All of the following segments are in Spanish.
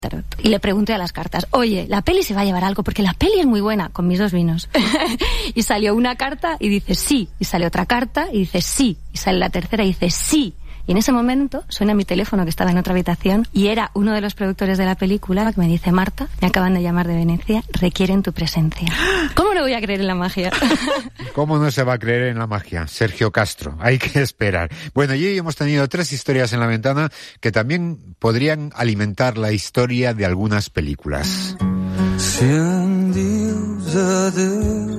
tarot. Y le pregunté a las cartas, oye, ¿la peli se va a llevar algo? Porque la peli es muy buena, con mis 2 vinos. Y salió una carta y dice sí. Y sale otra carta y dice sí. Y sale la tercera y dice sí. Y en ese momento suena mi teléfono, que estaba en otra habitación, y era uno de los productores de la película que me dice, Marta, me acaban de llamar de Venecia, requieren tu presencia. ¿Cómo no voy a creer en la magia? ¿Cómo no se va a creer en la magia? Sergio Castro, hay que esperar. Bueno, y hoy hemos tenido 3 historias en la ventana que también podrían alimentar la historia de algunas películas. Si em dius adeu,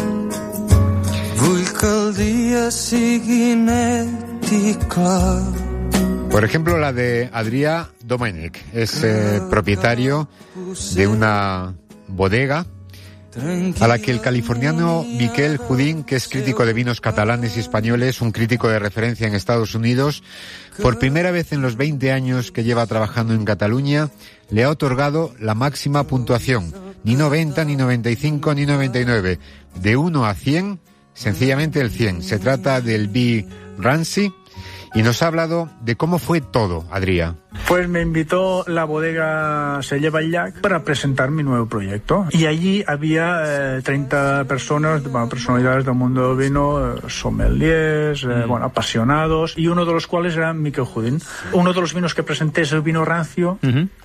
vull que el dia sigui net i clar. Por ejemplo, la de Adrià Domènech. Es propietario de una bodega a la que el californiano Miquel Judín, que es crítico de vinos catalanes y españoles, un crítico de referencia en Estados Unidos, por primera vez en los 20 años que lleva trabajando en Cataluña, le ha otorgado la máxima puntuación. Ni 90, ni 95, ni 99. De 1 a 100, sencillamente el 100. Se trata del Vi Ranci. Y nos ha hablado de cómo fue todo, Adrià. Pues me invitó la bodega Se Lleva el Llac para presentar mi nuevo proyecto. Y allí había 30 personas, personalidades del mundo del vino, sommeliers, apasionados, y uno de los cuales era Miquel Judín. Uno de los vinos que presenté es el vino rancio.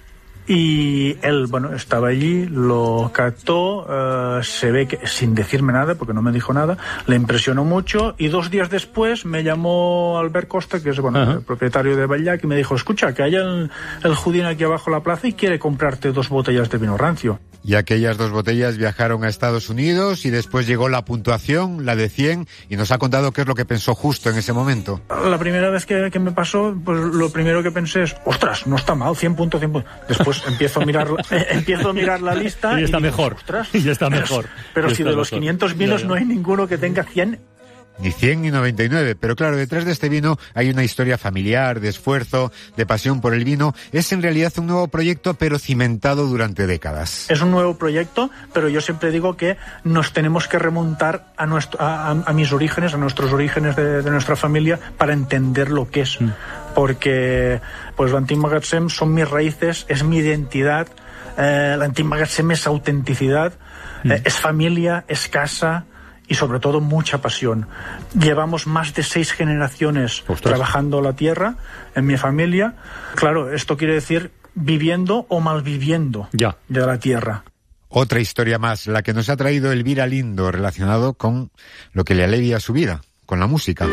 Y él, estaba allí, lo cató, se ve que sin decirme nada, porque no me dijo nada, le impresionó mucho, y 2 días después me llamó Albert Costa, que es el propietario de Batllac, y me dijo, escucha, que hay el Judín aquí abajo en la plaza y quiere comprarte 2 botellas de vino rancio. Y aquellas 2 botellas viajaron a Estados Unidos y después llegó la puntuación, la de 100, y nos ha contado qué es lo que pensó justo en ese momento. La primera vez que me pasó, pues lo primero que pensé es, ostras, no está mal, 100 puntos, 100 puntos. Después empiezo a mirar la lista y está digo, mejor. Ostras, y ya está mejor. Pero si de los 500 vinos no hay ninguno que tenga 100. Ni 100 ni 99, pero claro, detrás de este vino hay una historia familiar, de esfuerzo, de pasión por el vino. Es en realidad un nuevo proyecto, pero cimentado durante décadas. Es un nuevo proyecto, pero yo siempre digo que nos tenemos que remontar a mis orígenes, a nuestros orígenes de nuestra familia, para entender lo que es. Porque pues l'Antic Magatzem son mis raíces, es mi identidad, l'Antic Magatzem es autenticidad, es familia, es casa, y sobre todo mucha pasión. Llevamos más de 6 generaciones trabajando la tierra en mi familia. Claro, esto quiere decir viviendo o malviviendo de la tierra. Otra historia más, la que nos ha traído Elvira Lindo, relacionado con lo que le alivia su vida, con la música.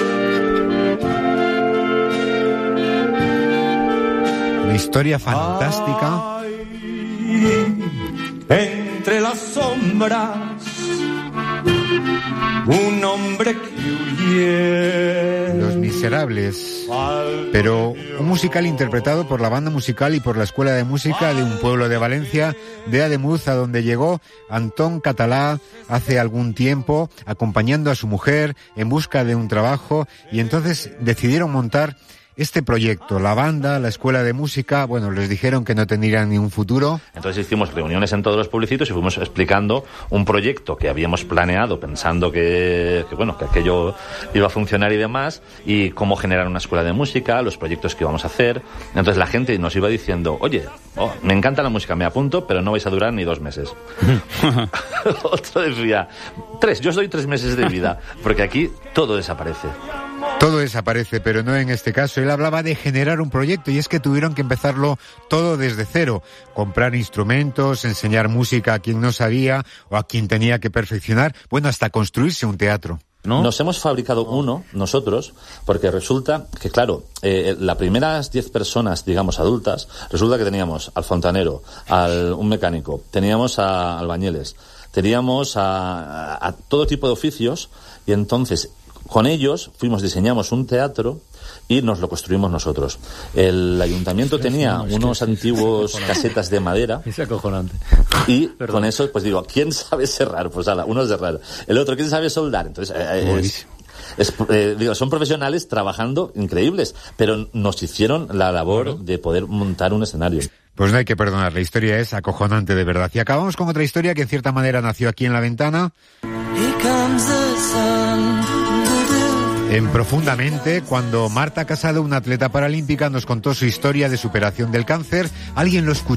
Una historia fantástica. Entre las sombras, un hombre que huyera. Los Miserables, pero un musical interpretado por la banda musical y por la Escuela de Música de un pueblo de Valencia, de Ademuz, a donde llegó Antón Català hace algún tiempo, acompañando a su mujer en busca de un trabajo, y entonces decidieron montar este proyecto. La banda, la Escuela de Música, les dijeron que no tendrían ni un futuro. Entonces hicimos reuniones en todos los pueblecitos y fuimos explicando un proyecto que habíamos planeado pensando que aquello iba a funcionar y demás, y cómo generar una escuela de música, los proyectos que íbamos a hacer. Entonces la gente nos iba diciendo, oye, me encanta la música, me apunto, pero no vais a durar ni 2 meses. Otro decía, 3, yo os doy 3 meses de vida, porque aquí todo desaparece. Todo desaparece, pero no en este caso. Él hablaba de generar un proyecto, y es que tuvieron que empezarlo todo desde cero. Comprar instrumentos, enseñar música a quien no sabía o a quien tenía que perfeccionar, hasta construirse un teatro. ¿No? Nos hemos fabricado uno, nosotros, porque resulta que, claro, las primeras 10 personas, digamos, adultas, resulta que teníamos al fontanero, un mecánico, teníamos a albañiles, teníamos a todo tipo de oficios, y entonces con ellos diseñamos un teatro y nos lo construimos nosotros. El ayuntamiento tenía unos antiguos casetas de madera. Es acojonante. Y con eso, ¿quién sabe serrar? Pues uno es serrar. El otro, ¿quién sabe soldar? Entonces, son profesionales trabajando increíbles, pero nos hicieron la labor de poder montar un escenario. Pues no hay que perdonar, la historia es acojonante de verdad. Y acabamos con otra historia que en cierta manera nació aquí en La Ventana. En Profundamente, cuando Marta Casado, una atleta paralímpica, nos contó su historia de superación del cáncer, alguien lo escuchó